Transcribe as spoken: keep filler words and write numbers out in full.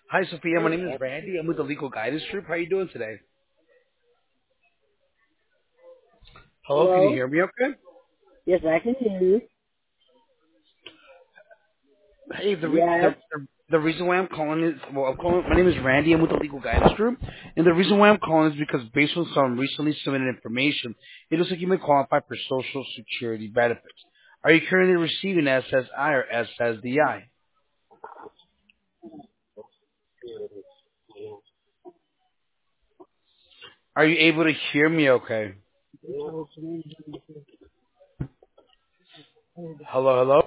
Hi, Sophia. My name is Randy. I'm with the Legal Guidance Group. How are you doing today? Hello, can you Hello? hear me okay? Yes, I can hear you. Hey, the, re- the, Yes. the, the reason why I'm calling is, well, I'm calling, my name is Randy. I'm with the Legal Guidance Group. And the reason why I'm calling is because based on some recently submitted information, it looks like you may qualify for Social Security benefits. Are you currently receiving S S I or S S D I? Are you able to hear me okay? Hello, hello?